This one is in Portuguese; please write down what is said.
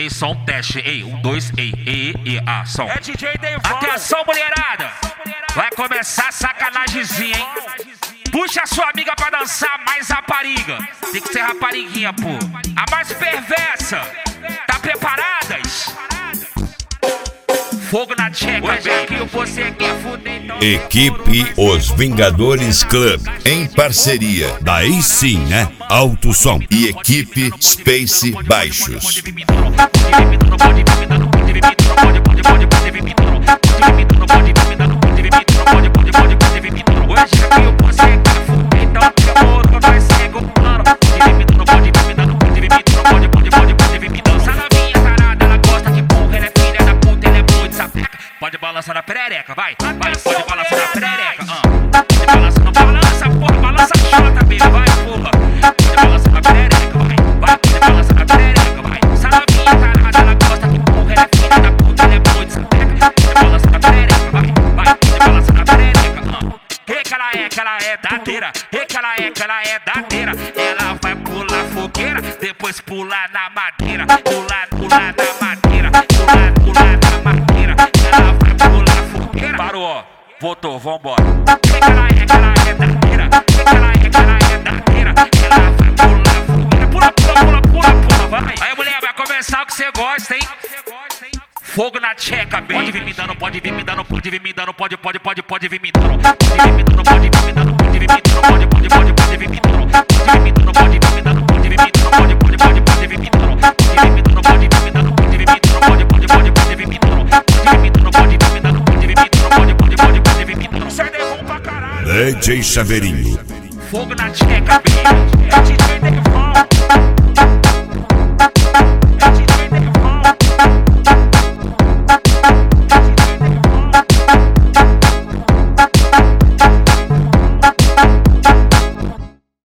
Ei, som teste, ei, 1, 2, ei, som. É DJ Deval. Atenção, mulherada, vai começar a sacanagemzinha, hein? Puxa a sua amiga pra dançar mais rapariga. Tem que ser rapariguinha, pô. A mais perversa. Tá preparadas? Fogo na tcheca, hoje aqui você quer fuder, então... Equipe Os Vingadores Club, em parceria, daí sim, né? Alto Som e Equipe Space Baixos. Pode balançar na perereca, vai. Pode balançar na perereca, Pode balançar, não balança, porra. Balança a chota, baby, vai, porra. Pode balançar na perereca, vai. Pode balançar na perereca, vai. Essa novinha tarada, ela gosta que porra. Ela é filha da puta, ela é muito sapeca. Pode balançar na perereca, vai. Pode balançar na perereca, que ela é dadeira. Que ela é dadeira. Ela vai pular fogueira, depois pular na madeira. Pular na madeira. Pular na madeira. Ela vai pular fogueira. Parou, ó. Voltou, vambora. Que ela é dadeira. Que ela é dadeira. Ela vai pular fogueira. Pula, vai. Aí, mulher, vai começar o que você gosta, hein? Fogo na tcheca, bem. Pode vir me dando, pode vir me dando, pode vir me dando, pode vir me dando. Pode vir me dando, pode vir me dando, pode vir me dando, pode vir me dando, pode vir me dando, pode vir me dando, pode vir me dando, pode vir me dando, pode vir me dando, pode vir me dando, pode vir me dando, pode vir me dando, pode vir me dando, pode vir me dando, pode vir me dando. Sai de bom pra caralho. DJ Chaveirinho. Fogo na tcheca, bem.